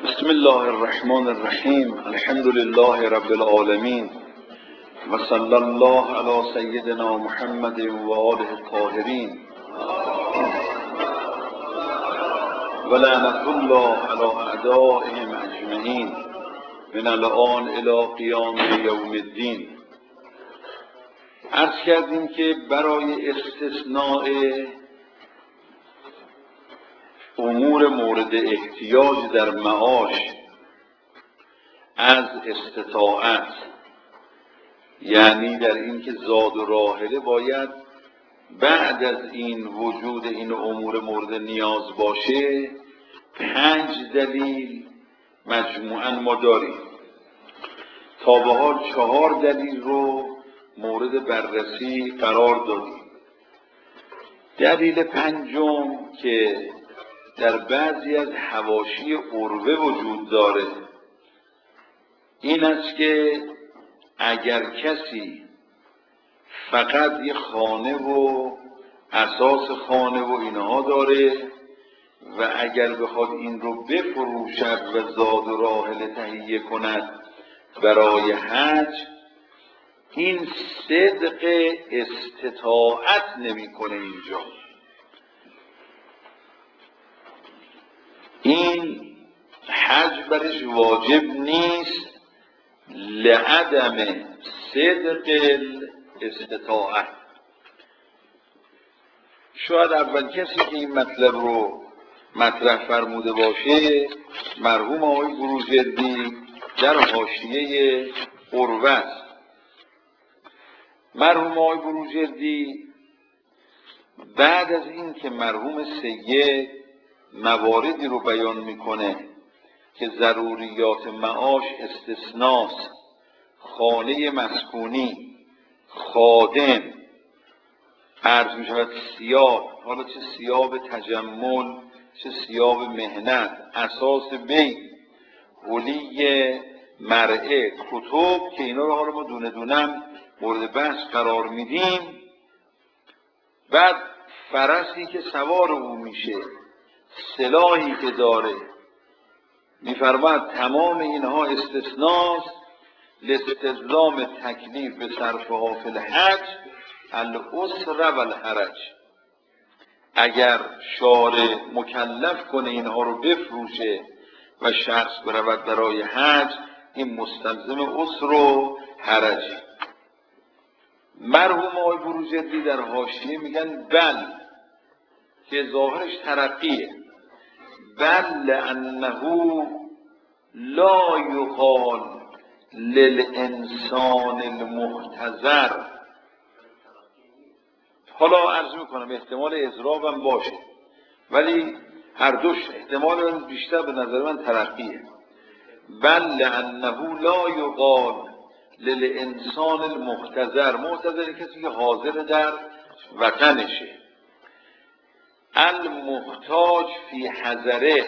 بسم الله الرحمن الرحیم. الحمد لله رب العالمین و صلی الله علی سیدنا محمد و آله الطاهرین و لعنة الله علی اعدائهم اجمعین من الآن الی قیام یوم الدین. عرض کردیم که برای استثناء امور مورد احتیاج در معاش از استطاعت، یعنی در این که زاد و راحله باید بعد از این وجود این امور مورد نیاز باشه، 5 دلیل مجموعاً ما داریم. تا به حال 4 دلیل رو مورد بررسی قرار دادیم. دلیل پنجم که در بعضی از حواشی عروه وجود داره این است که اگر کسی فقط یه خانه و اساس خانه و اینها داره و اگر بخواد این رو بفروشد و زاد و راحله تهیه کند برای حج، این صدق استطاعت نمی‌کنه. اینجا این حج برش واجب نیست لعدم صدق استطاعت. شاید اول کسی که این مطلب رو مطرح فرموده باشه مرحوم آقای بروجردی در حاشیه عروه است. مرحوم آقای بروجردی بعد از این که مرحوم سید مواردی رو بیان میکنه که ضروریات معاش استثناست، خانه مسکونی، خادم، عرض می شود ثیاب، حالا چه ثیاب تجمل چه ثیاب مهنت، اساس بیت، حلی مرعه، کتب، که اینا رو حالا ما دونه دونم مورد بحث قرار میدیم. بعد فرسی که سوار او میشه، سلاحی که داره، میفرماید تمام اینها استثناست لاستلزام تکلیف به صرفها فی الحج العسر و الحرج. اگر شارع مکلف کنه اینها رو بفروشه و شخص برود برای حج، این مستلزم عسر و حرج. مرحوم آقای بروجردی در حاشیه میگن بل، که ظاهرش ترقیه، بل لأنه لا یقال للانسان المحتضر. حالا عرض میکنم احتمال اضرابم باشه، ولی هر دوش احتمال بیشتر به نظر من ترقیه. بل لأنه لا یقال للانسان المحتضر. محتضر کسی که حاضر در وطنشه، المحتاج فی حضره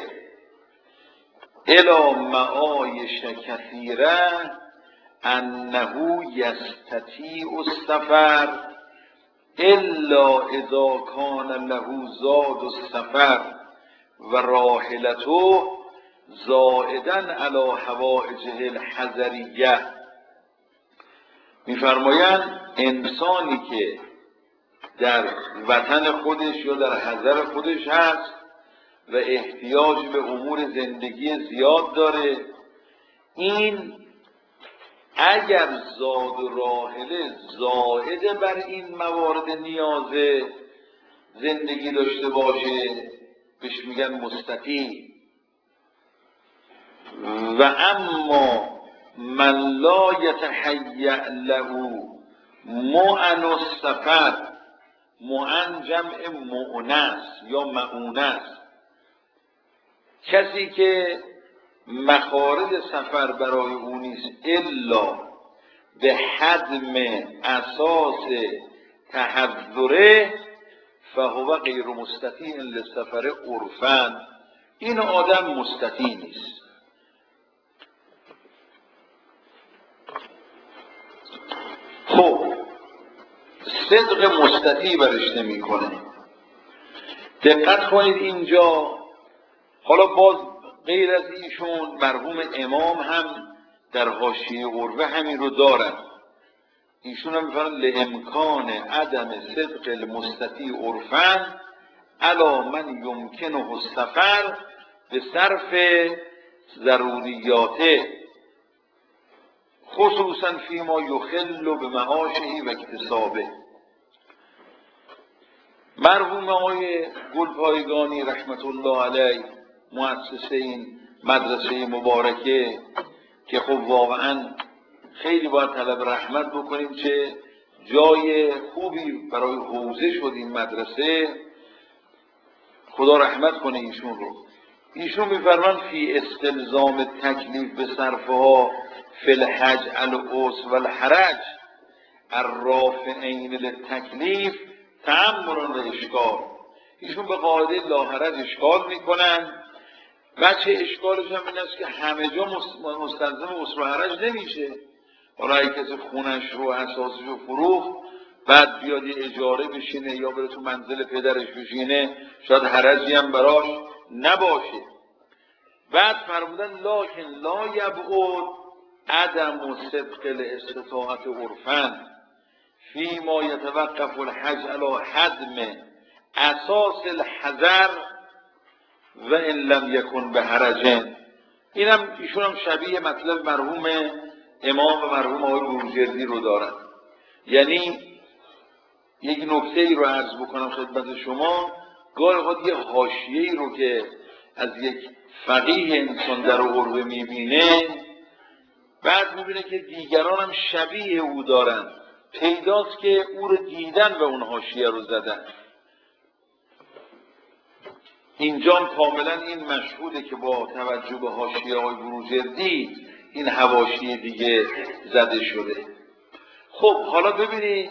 الی معایش کثیره انه یستطیع السفر الا اذا کان له زاد السفر و راحلته زائدا علی حوائجه الحضریه. میفرمایند انسانی که در وطن خودش یا در حضر خودش هست و احتیاج به امور زندگی زیاد داره، این اگر زاد و راحله زائد بر این موارد نیاز زندگی داشته باشه بهش میگن مستطیع. و اما من لا یتهیأ له معن السفر، معن جمع مؤنث یا مؤونث، کسی که مخارج سفر برای او نیست الا به حدم اساس تحضره فهو غیر مستطیع للسفر عرفاً. این آدم مستطیع نیست. خب صدق مستطیع برش نمی کنه. دقت کنید اینجا. حالا باز غیر از ایشون مرحوم امام هم در حاشیه عروه همین رو دارن. ایشون هم میفرمایند لامکان عدم صدق المستطیع عرفا علی من یمکنه السفر به صرف ضروریاته خصوصا فیما یخل به معاشه و اکتسابه. مرحوم آقای گلپایگانی رحمت الله علیه مؤسس این مدرسه مبارکه که خب واقعا خیلی باید طلب رحمت بکنیم چه جای خوبی برای حوزه شد این مدرسه، خدا رحمت کنه ایشون رو. ایشون میفرمان فی استلزام تکلیف به صرفها فی الحج العس و الحرج الرافعین للتکلیف تأمل و اشکال. ایشون به قاعده لاحرج اشکال میکنن. بچه اشکالش هم این است که همه جا مستلزم اسر و حرج نمیشه. حالا اگه کسی خونش رو اساسش رو فروخت بعد بیاد یه اجاره بشینه یا بره تو منزل پدرش بشینه شاید حرجی هم براش نباشه. بعد فرمودن لکن لا یبعد عدم صدق الاستطاعت عرفا فیما یتوقف الحج علی حدم اساس الحذر و ان لم یکن به حرجن. اینم ایشون هم شبیه مطلب مرحوم امام و مرحوم آقای بروجردی رو دارن. یعنی یک نکته ای رو عرض بکنم خدمت شما، گاهی اوقات یه حاشیه‌ای رو که از یک فقیه انسان در عروه میبینه بعد میبینه که دیگران هم شبیه او دارن، پیداست که او رو دیدن و اون حاشیه رو زدن. اینجا کاملا این مشهوده که با توجه به حاشیه های بروجردی این حواشی دیگه زده شده. خب حالا ببینید،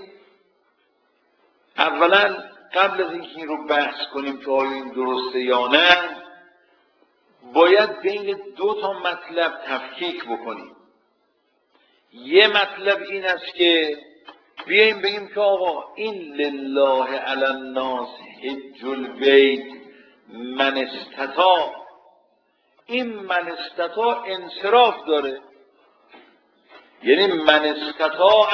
اولا قبل از اینکه این رو بحث کنیم که آیا این درسته یا نه باید بین دو تا مطلب تفکیک بکنیم. یه مطلب این است که بیاییم بگیم که آقا این لله علی الناس حج البیت من استطاع، این من استطاع انصراف داره، یعنی من استطاع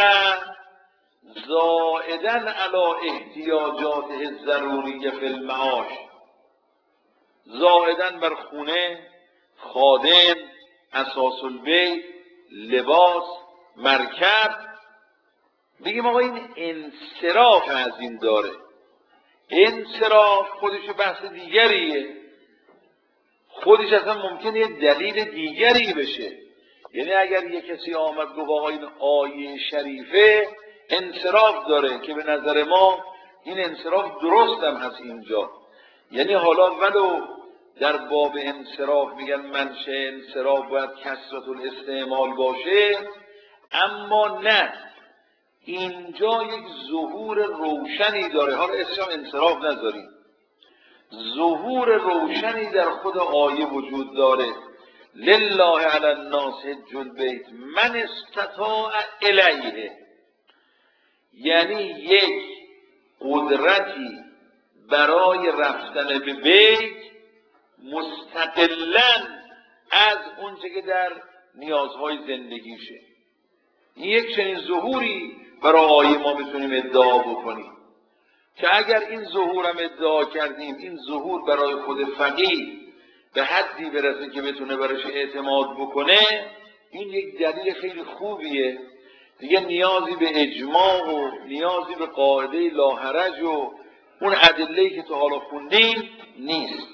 زائداً علی احتیاجاته ضروریه فی المعاش، زائداً بر خونه، خادم، اساس البیت، لباس، مرکب. بگیم آقا این انصراف از این داره. انصراف خودش بحث دیگریه، خودش اصلا ممکنه یه دلیل دیگری بشه. یعنی اگر یه کسی آمد گفت آقا این آیه شریفه انصراف داره که به نظر ما این انصراف درست هم هست اینجا، یعنی حالا ولو در باب انصراف میگن منشأ انصراف باید کثرت الاستعمال باشه، اما نه، اینجا یک ظهور روشنی داره. حالا اسمش انصراف نذاریم، ظهور روشنی در خود آیه وجود داره. لله علی الناس حج البیت من استطاع الیه، یعنی یک قدرتی برای رفتن به بیت مستقلاً از اونچه که در نیازهای زندگیشه. این یک چنین ظهوری برای آیه ما میتونیم ادعا بکنیم که اگر این ظهور هم ادعا کردیم، این ظهور برای خود فقیه به حدی برسه که بتونه براش اعتماد بکنه، این یک دلیل خیلی خوبیه دیگه. نیازی به اجماع و نیازی به قاعده لاحرج و اون ادله‌ای که تو حالا خوندیم نیست.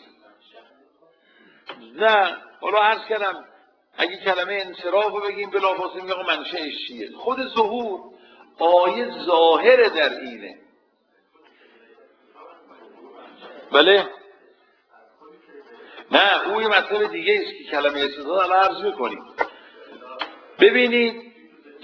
نه، حالا عرض کردم اگه کلمه انصراف رو بگیم بلافاصله میگم منشأش چیه. خود ظهور آیه ظاهر در اینه. بله؟ نه، اون یه مطلب دیگه است که کلمه استطاعت الان عرض میکنیم. ببینید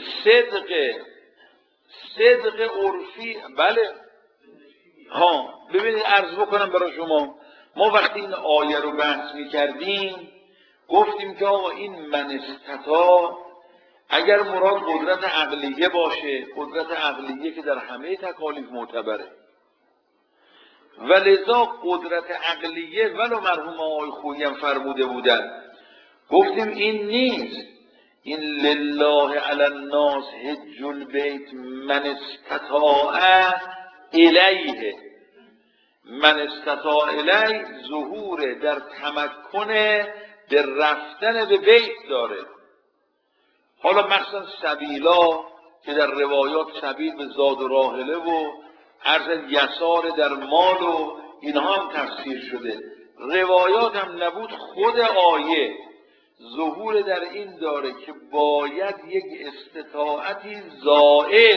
صدق عرفی، بله ها، ببینید عرض بکنم برای شما. ما وقتی این آیه رو بحث میکردیم گفتیم که آقا این من استطاع اگر مراد قدرت عقلیه باشه، قدرت عقلیه که در همه تکالیف معتبره، و لذا قدرت عقلیه ولو مرحوم آقای خویی هم فرموده بودن، گفتیم این نیست، این لله علی الناس حج البیت من استطاع الیه، من استطاع الیه ظهور در تمکن به رفتن به بیت داره. حالا مخصوصا سبیلا که در روایات سبیل به زاد و راحله و عرض یسار در مال و اینها هم تفسیر شده، روایات هم نبود. خود آیه ظهور در این داره که باید یک استطاعتی زائد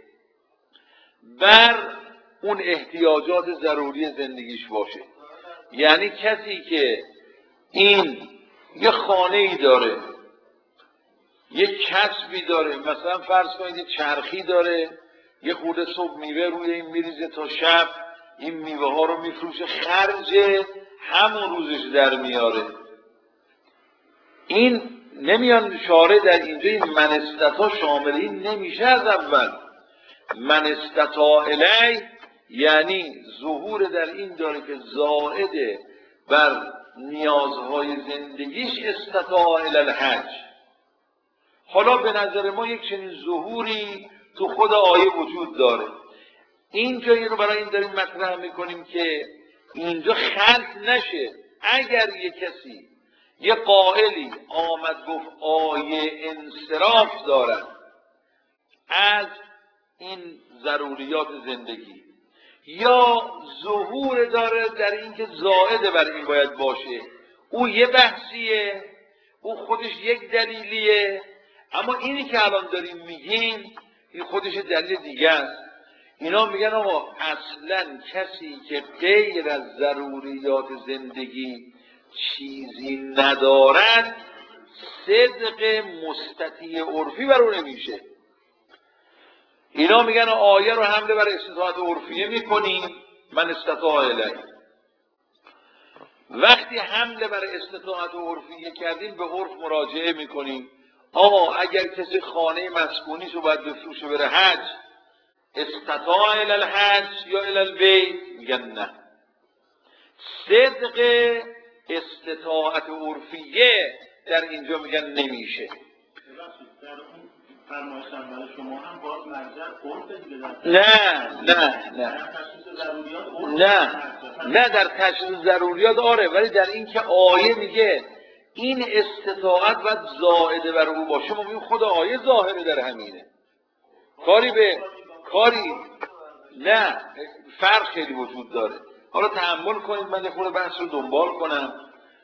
بر اون احتیاجات ضروری زندگیش باشه. یعنی کسی که این یه خانه ای داره، یک کسبی داره، مثلا فرض کنید چرخی داره، یه خورده صبح میوه روی این میریزه تا شب این میوه ها رو میفروشه، خرج همون روزش در میاره. این نمیان شارع در اینجا این من استطاع شامل این نمیشه. از اول من استطاع الی یعنی ظهور در این داره که زائد بر نیازهای زندگیش استطاع الی الحج. حالا به نظر ما یک چنین ظهوری تو خود آیه وجود داره. اینجا این رو برای این داریم مطرح میکنیم که اینجا خلط نشه. اگر یک کسی یه قائلی آمد گفت آیه انصراف دارد از این ضروریات زندگی یا ظهور داره در اینکه زائد بر این باید باشه، او یه بحثیه، او خودش یک دلیلیه. اما اینی که الان داریم میگیم این خودش دلیل دیگه است. اینا میگن آقا اصلا کسی که غیر از ضروریات زندگی چیزی ندارد صدق مستطیع عرفی بر اون نمیشه. اینا میگن آیه رو حمله بر استطاعت عرفیه میکنیم، من استطاع الیه. وقتی حمله بر استطاعت عرفیه کردیم به عرف مراجعه میکنیم. آقا اگر کسی خانه مسکونی رو باید بفروشه بره حج، استطاع الی الحج یا الی البیت؟ میگن نه. صدق استطاعت عرفیه در اینجا میگن نمیشه. فرمایش اول شما هم باز مرجع عرف دیگه نه در تشخیص ضروریات آره، ولی در این که آیه میگه این استطاعت باید زائده بر او باشه. ما میگیم خود آیه ظاهره در همینه، کاری به کاری نه، فرق خیلی وجود داره. حالا تأمل کنید، من یه خورده بحث رو دنبال کنم.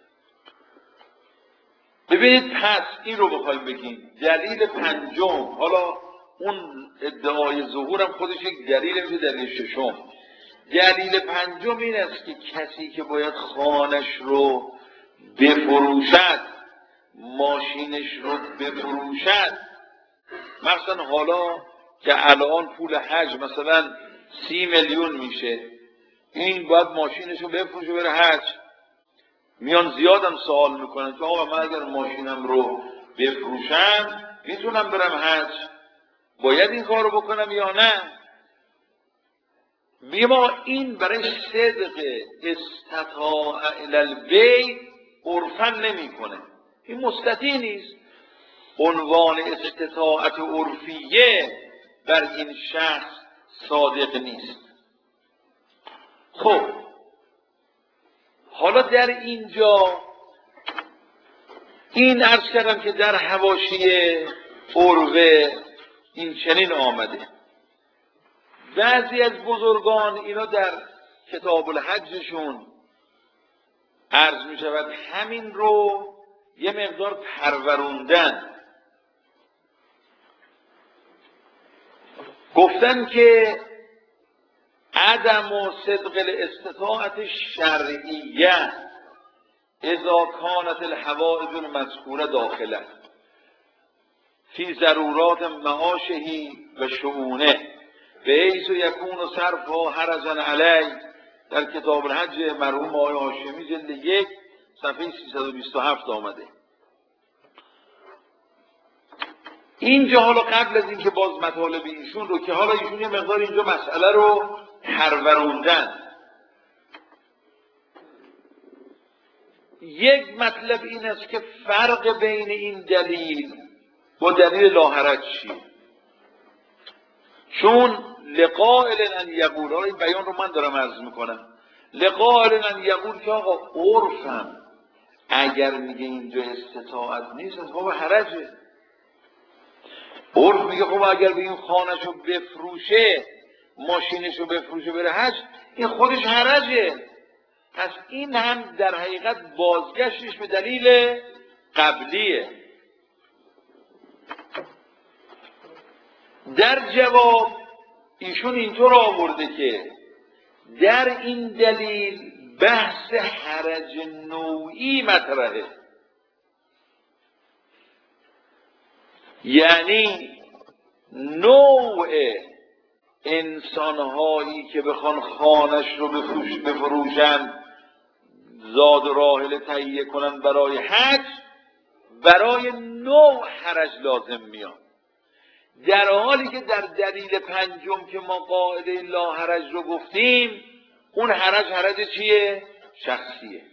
ببینید پس این رو بخوایم بگیم دلیل پنجم، حالا اون ادعای ظهور هم خودش یک دلیل میشه. دلیل ششم، دلیل پنجم این است که کسی که باید خانش رو بفروشد، ماشینش رو بفروشد، مثلا حالا که الان پول حج مثلا 30 میلیون میشه، این باید ماشینش رو بفروشه بره حج. میان زیادم سوال میکنن که آقا من اگر ماشینم رو بفروشم میتونم برم حج، باید این کار رو بکنم یا نه؟ ما این برای صدق استطاع الی البیت عرفا نمیکنه، این مستطیع نیست. عنوان استطاعت عرفیه بر این شخص صادق نیست. خب حالا در اینجا این عرض کردم که در حواشی عروه این چنین آمده. بعضی از بزرگان اینا در کتاب الحجشون عرض می شود همین رو یه مقدار پروروندن، گفتن که عدم و صدق الاستطاعت الشرعیه اذا كانت الحوائج المذکوره داخله فی ضرورات معاشه و شؤونه بحیث یکون صرفها حرجا علی، در کتاب الحج مرحوم آقای هاشمی جلد 1 صفحه 327 آمده. اینجا حالا قبل از اینکه باز مطالب ایشون رو که حالا ایشون یه مقدار اینجا مسئله رو پروروندن، یک مطلب این است که فرق بین این دلیل با دلیل لاحرج چیه؟ چون لقائل ان یقول، این بیان رو من دارم عرض میکنم، لقائل ان یقول که آقا عرفم اگر میگه اینجا استطاعت نیست از باب حرجه. عرف میگه خب اگر بگیم خانه‌شو بفروشه، ماشینشو بفروشه بره حج، این خودش حرجه. پس این هم در حقیقت بازگشتش به دلیل قبلیه. در جواب ایشون اینطور آورده که در این دلیل بحث حرج نوعی مطرحه، یعنی نوع انسانهایی که بخوان خانش رو بفروشن، زاد و راحله تهیه کنن برای حج، برای نوع حرج لازم میاد، در حالی که در دلیل پنجم که ما قاعده لا حرج رو گفتیم، اون حرج چیه؟ شخصیه.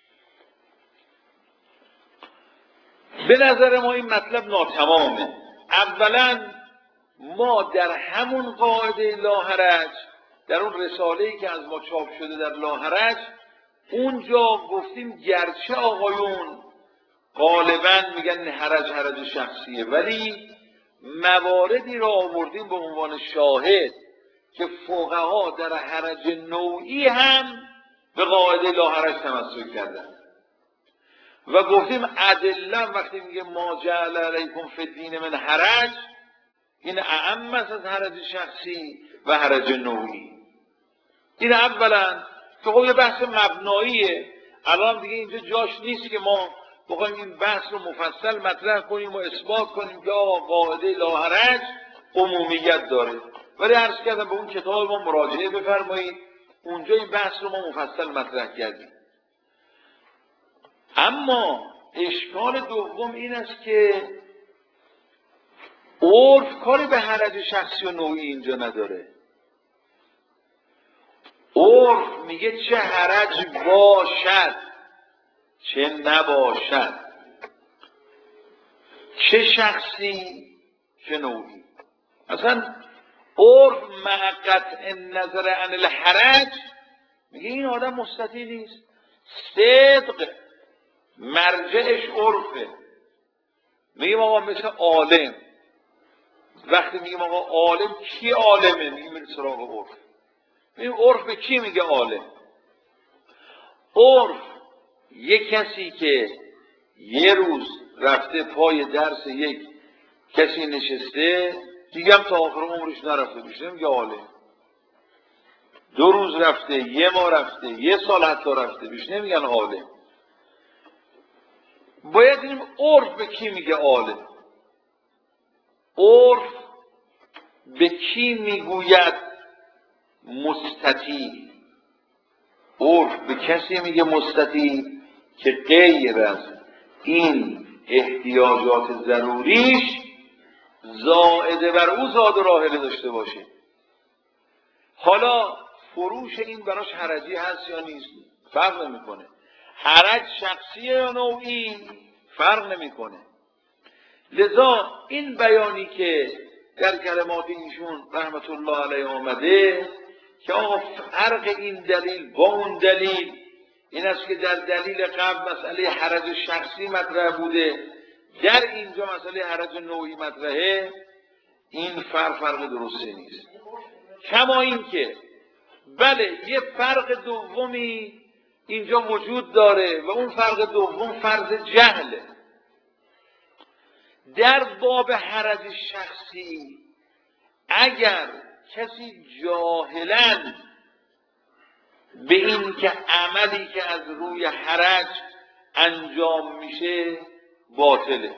به نظر ما این مطلب ناتمامه. اولا ما در همون قاعده لا حرج، در اون رساله‌ای که از ما چاپ شده در لا حرج، اونجا گفتیم گرچه آقایون غالبا میگن حرج شخصیه، ولی مواردی را آوردیم به عنوان شاهد که فقها در حرج نوعی هم به قاعده لا حرج تمسک کردن و گفتیم ادله وقتی میگه ما جعل علیکم فی الدین من حرج، این اعم است از حرج شخصی و حرج نوعی. این اولا که خب یه بحث مبناییه، الان دیگه اینجا جاش نیست که ما بخوایم این بحث رو مفصل مطرح کنیم و اثبات کنیم که آقا قاعده لا حرج عمومیت داره، ولی عرض کردم به اون کتاب ما مراجعه بفرمایید، اونجا این بحث رو ما مفصل مطرح کردیم. اما اشکال دوم این است که عرف کاری به حرج شخصی و نوعی اینجا نداره. عرف میگه چه حرج باشد چه نباشد، چه شخصی چه نوعی. اصلا عرف مع قطع نظر عن الحرج میگه این آدم مستطیع نیست. صدق مرجعش عرفه. میگیم آقا مثل عالم، وقتی میگیم آقا عالم، کی عالمه؟ میگیم سراغ عرف. میگیم عرف به کی میگه عالم؟ عرف یک کسی که یه روز رفته پای درس یک کسی نشسته، دیگه هم تا آخر عمرش نرفته، بهش نمیگه عالم. 2 روز رفته، 1 ماه رفته، 1 سال حتی رفته، بهش نمیگن عالم. باید ببینیم عرف به کی میگه عالم. عرف به کی میگوید مستطیع؟ عرف به کسی میگه مستطیع که غیر از این احتیاجات ضروریش زائده بر او زاد و راحله داشته باشه. حالا فروش این براش حرجی هست یا نیست فرق نمیکنه، حرج شخصی یا نوعی فرق نمیکنه. لذا این بیانی که در کلمات ایشون رحمت الله علیه آمده که آقا فرق این دلیل با اون دلیل این است که در دلیل قبل مسئله حرج شخصی مطرح بوده، در اینجا مسئله حرج نوعی مطرحه، این فرق درسته نیست. کما این که بله یه فرق دومی اینجا وجود داره و اون فرق دوم فرض جهله. در باب حرج شخصی اگر کسی جاهلاً به این که عملی که از روی حرج انجام میشه باطله،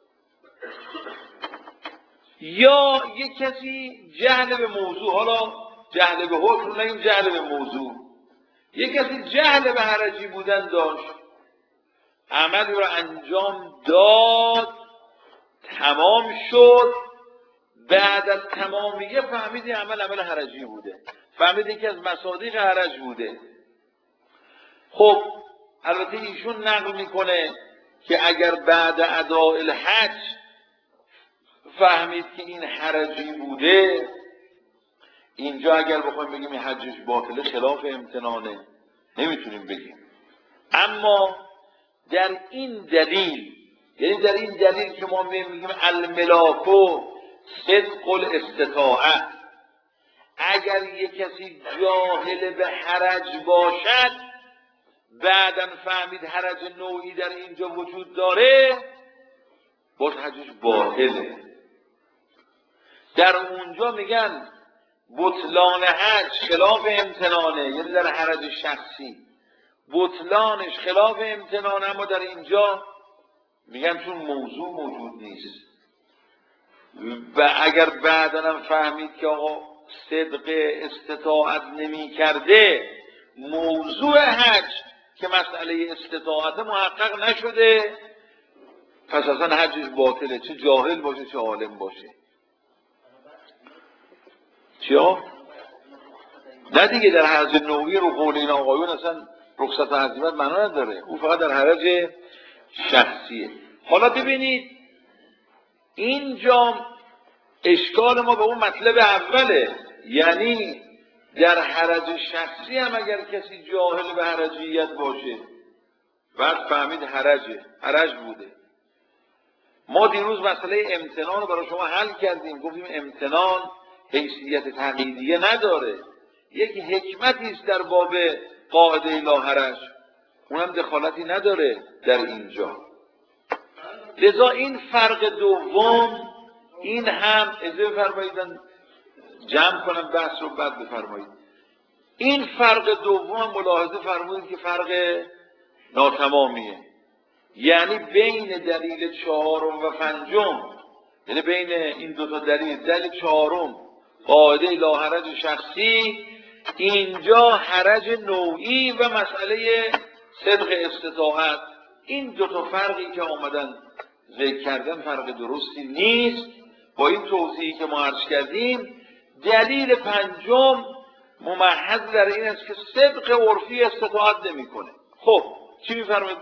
یا یک کسی جهل به موضوع، حالا جهل به حکم نگیم، جهل به موضوع، یک کسی جهل به حرجی بودن داشت، عملی رو انجام داد، تمام شد، بعد از تمامیه فهمید این عمل حرجی بوده، فهمید یکی از مصادیق حرج بوده. خب البته ایشون نقل میکنه که اگر بعد اداء الحج فهمید که این حرجی بوده، اینجا اگر بخوایم بگیم این حجش باطله خلاف امتنانه، نمیتونیم بگیم. اما در این دلیل، یعنی در این دلیل که ما میگیم الملاکو صدق الاستطاعه، اگر یک کسی جاهل به حرج باشد بعداً فهمید حرج نوعی در اینجا وجود داره، باز حجش باطله. در اونجا میگن بطلان حج خلاف امتنانه، یعنی در حرج شخصی بطلانش خلاف امتنانه، اما در اینجا میگن چون موضوع موجود نیست و اگر بعداً هم فهمید که آقا صدق استطاعت نمی کرده، موضوع حج که مسئله استطاعت محقق نشده، پس اصلا حجش باطله، چه جاهل باشه چه عالم باشه. چیا؟ نه دیگه، در حرج نوعی رو قول این آقایون اصلا رخصت و عزیمت معنا نداره، اون فقط در حرج شخصیه. حالا ببینید اینجا اشکال ما به اون مطلب اوله، یعنی در حرج شخصی هم اگر کسی جاهل به حرجیت باشه بعد فهمید حرج بوده. ما دیروز مسئله امتنان رو برای شما حل کردیم، گفتیم امتنان حیثیت تقییدیه نداره، یک حکمتی است در باب قاعده لا حرج، اونم دخالتی نداره در اینجا. لذا این فرق دوم، این هم اجازه بفرمایید جمع کنم بحث رو بعد بفرمایید. این فرق دوم ملاحظه فرمودید که فرق ناتمامیه، یعنی بین دلیل چهارم و پنجم، یعنی بین این دو تا دلیل چهارم قاعده لا حرج شخصی، اینجا حرج نوعی و مسئله صدق استطاعت، این دو تا فرقی که آمدن ذکر کردن فرق درستی نیست. با این توضیحی که ما عرض کردیم، دلیل پنجم ممحض در این است که صدق عرفی استطاعت نمی‌کنه. خب چی می‌فرمایید؟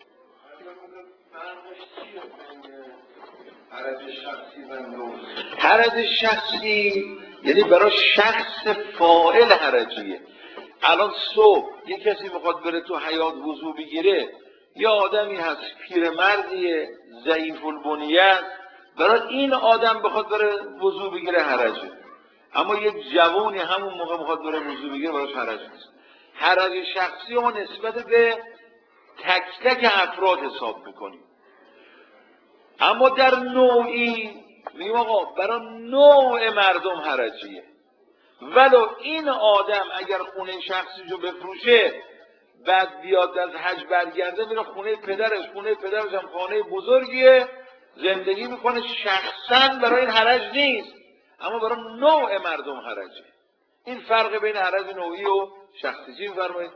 حرج شخصی یعنی برای شخص فاعل حرجیه. الان صبح یک کسی میخواد بره تو حیاط وضو بگیره، یا آدمی هست پیرمردیه ضعیف البنیه، برای این آدم بخواد بره وضو بگیره حرجه، اما یک جوانی همون موقع میخواد بره وضو بگیره براش حرج نیست. حرج شخصی ما نسبت به تک تک افراد حساب میکنیم، اما در نوعی میگیم آقا برای نوع مردم حرجیه. ولو این آدم اگر خونه شخصیشو بفروشه بعد بیاد از حج برگرده میره خونه پدرش هم خانه بزرگیه زندگی میکنه، شخصا برای این حرج نیست، اما برای نوع مردم حرجه. این فرق بین حرج نوعی و شخصی چی میفرمایید؟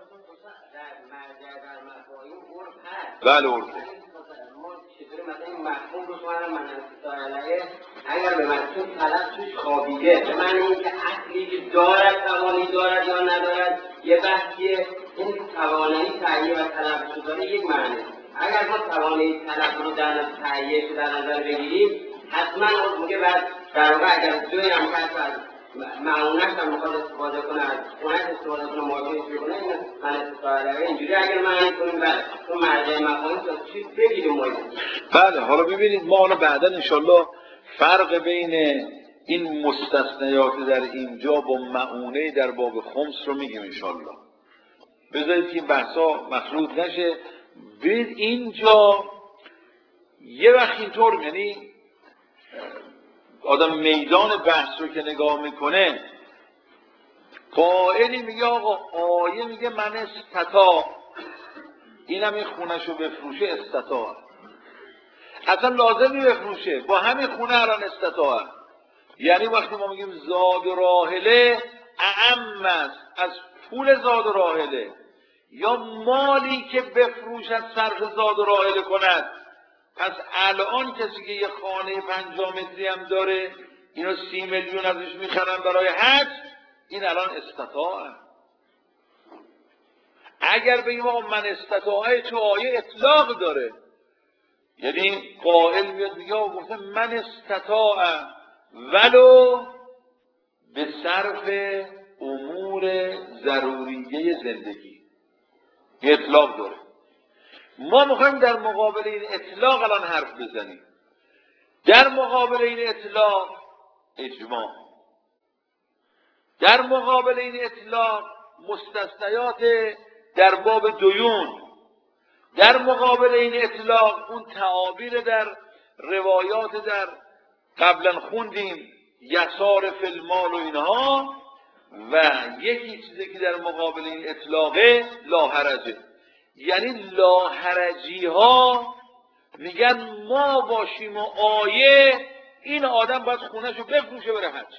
بله عرفه. مثلا این مفهوم رو اگر به مفهوم طلب توش خوابیده، به معنی اینکه اصلی دارد توانی دارد یا ندارد یه بحثیه، این توانایی تهیه و طلب رو داره یک معنی. اگر ما توانایی طلب رو در تهیه رو در نظر بگیریم، حتما اون میگه بعد در واقع اگر جوی هم کس از معونش هم میخواد استفاده کنه، از اونش استفاده کنه، مواجهش بکنه، این من استفاده اینجوری اگر معنی کنیم بله تو مرجع مفاهیم تا چیز بگیریم مورد. بله حالا ببینید ما حالا بعدا انشالله فرق بین این مستثنیات در اینجا با معونه در باب خمس رو میگیم انشالله. بذارید که این بحثا مخلوط نشه. ببینید اینجا یه وقت اینطور، یعنی آدم میدان بحث رو که نگاه میکنه، قائلی میگه آقا آیه میگه من استطاع، اینم این خونش رو بفروشه استطاع، اصلا لازمی بفروشه، با همین خونه الان استطاع. یعنی وقتی ما میگیم زاد و راحله اعم است از پول زاد و راحله، یا مالی که بفروشد صرف زاد و راحله کند. پس الان کسی که یه خانه 50 متری هم داره، اینو 30 میلیون ازش میخرن برای حج، این الان استطاعه. اگر بگیم آقا من استطاعه تو آیه اطلاق داره، یعنی قائل میاد میگه گفته من استطاع ولو به صرف امور ضروریه زندگی، اطلاق داره. ما میخوایم در مقابل این اطلاق الان حرف بزنیم. در مقابل این اطلاق اجماع، در مقابل این اطلاق مستثنیات در باب دیون، در مقابل این اطلاق اون تعابیر در روایات در قبلا خوندیم یسار فی المال و اینها، و یکی چیزی که در مقابل این اطلاقه لاحرجه. یعنی لاحرجی ها میگن ما باشیم و آیه این آدم باید خونهشو بفروشه بره حج،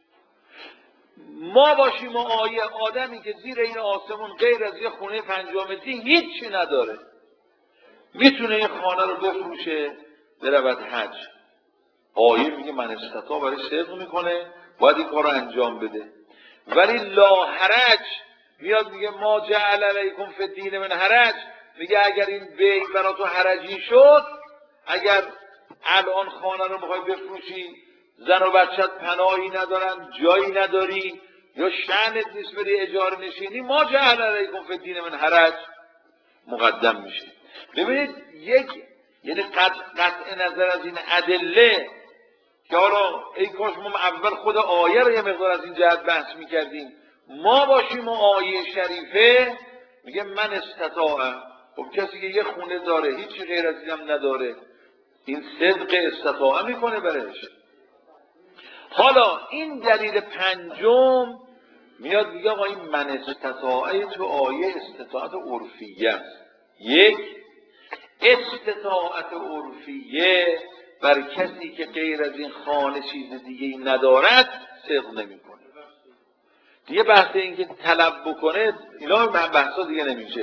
ما باشیم و آیه آدمی که زیر این آسمون غیر از یه خونه 5 متری هیچی نداره میتونه این خانه رو بفروشه برود حج. آیه میگه من استطاع برای صدق میکنه باید این کار رو انجام بده. ولی لا حرج میاد میگه ما جعل علیکم فی الدین من حرج، میگه اگر این بیع برای تو حرجی شد، اگر الان خانه رو میخوای بفروشی، زن و بچت پناهی ندارن، جایی نداری، یا شأنت نیست بری اجاره نشینی، ما جعل علیکم فی الدین من حرج مقدم میشه. ببینید یعنی قطع نظر از این ادله که حالا ای کاش ما اول خود آیه رو یه مقدار از این جهت بحث میکردیم، ما باشیم و آیه شریفه میگه من استطاع. خب کسی که یه خونه داره هیچی غیر از اینم نداره، این صدق استطاعه میکنه برش. حالا این دلیل پنجم میاد میگه آقا این من استطاعه تو آیه استطاعت عرفیه است. یک، استطاعت عرفیه بر کسی که غیر از این خانه چیز دیگه ندارد صدق نمیکنه. دیگه بحث این که طلب بکنه اینا بحثا دیگه نمیشه.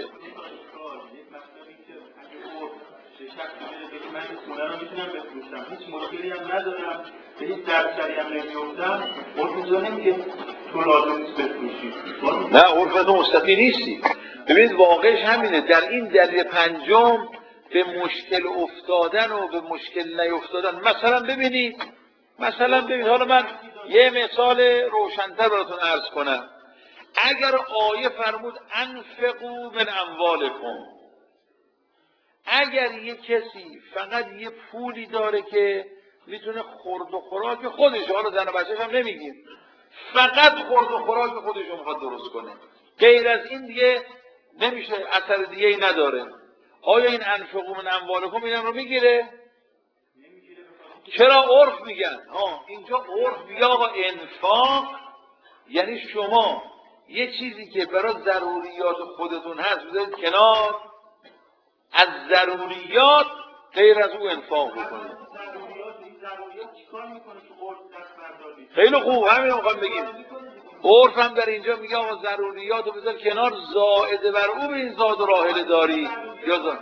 من این خونه رو میتونم بفروشم، هیچ مشکلی هم ندارم، به هیچ دردسری هم نمیفتم، عرفا نمیگه تو لازم نیست بفروشی. نه عرفا تو مستقی نیستی. ببینید واقعش همینه. در این دلیل پنجم به مشکل افتادن و به مشکل نیفتادن، مثلا ببینید حالا من یه مثال روشن‌تر براتون عرض کنم. اگر آیه فرمود انفقوا من اموالکم، اگر یه کسی فقط یه پولی داره که میتونه خورد و خوراک خودش، حالا زن و بچه‌ش هم نمیگیم، فقط خورد و خوراک خودش رو میخواد درست کنه، غیر از این دیگه نمیشه، اثر دیگه ای نداره، آیا این انفقوا من اموالکم اینم رو میگیره؟ چرا عرف میگن؟ اینجا عرف میگه آقا انفاق یعنی شما یه چیزی که برای ضروریات خودتون هست بذارید کنار، از ضروریات غیر از او انفاق بکنید. خیلی خوب، همین رو میخوام بگیم. عرف هم در اینجا میگه آقا ضروریات رو بذار کنار، زائد بر او به این زاد و راحله داری یا زاد.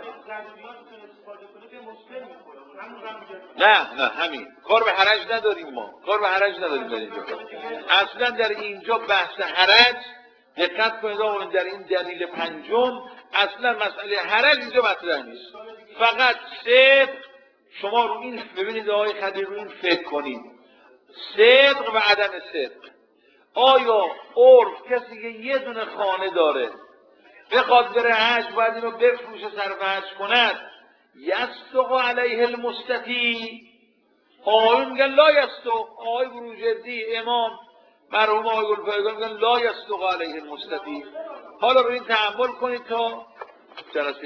نه همین کار به حرج نداریم، ما کار به حرج نداریم در اینجا. اصلا در اینجا بحث حرج، دقت کنید آقا در این دلیل پنجم اصلا مسئله حرج اینجا مطرح نیست، فقط صدق. شما رو این ببینید آقای خدیر، رو این فکر کنید، صدق و عدم صدق. آیا عرف کسی که یه دونه خانه داره بخواد بره حج باید اینو بفروشه صرف حج کند، یصدق علیه المستطیع؟ آقایون میگن لا یصدق. آقای بروجردی امام مرحوم آقای گلپایگان میگن لا یصدق علیه المستطیع. حالا رو این تأمل کنید تا جلسه